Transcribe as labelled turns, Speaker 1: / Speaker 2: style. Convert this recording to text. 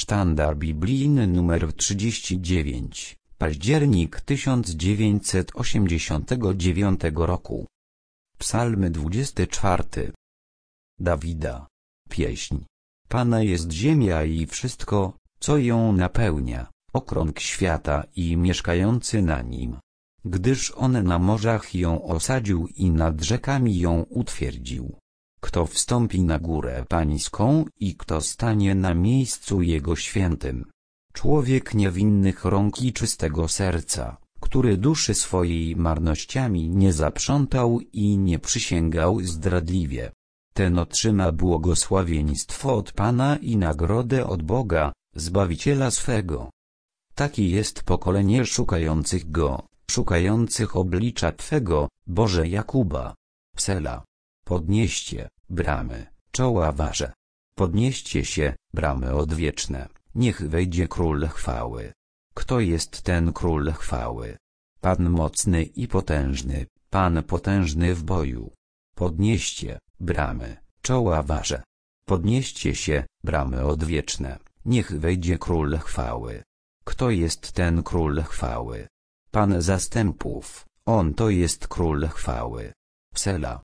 Speaker 1: Sztandar biblijny nr 39, październik 1989 roku. Psalm 24. Dawida. Pieśń. Pana jest ziemia i wszystko, co ją napełnia, okrąg świata i mieszkający na nim. Gdyż On na morzach ją osadził i nad rzekami ją utwierdził. Kto wstąpi na górę pańską i kto stanie na miejscu Jego świętym? Człowiek niewinnych rąk i czystego serca, który duszy swojej marnościami nie zaprzątał i nie przysięgał zdradliwie. Ten otrzyma błogosławieństwo od Pana i nagrodę od Boga, Zbawiciela swego. Taki jest pokolenie szukających Go, szukających oblicza Twego, Boże Jakuba. Sela. Podnieście, bramy, czoła wasze. Podnieście się, bramy odwieczne, niech wejdzie Król chwały. Kto jest ten Król chwały? Pan mocny i potężny, Pan potężny w boju. Podnieście, bramy, czoła wasze. Podnieście się, bramy odwieczne, niech wejdzie Król chwały. Kto jest ten Król chwały? Pan zastępów, On to jest Król chwały. Sela.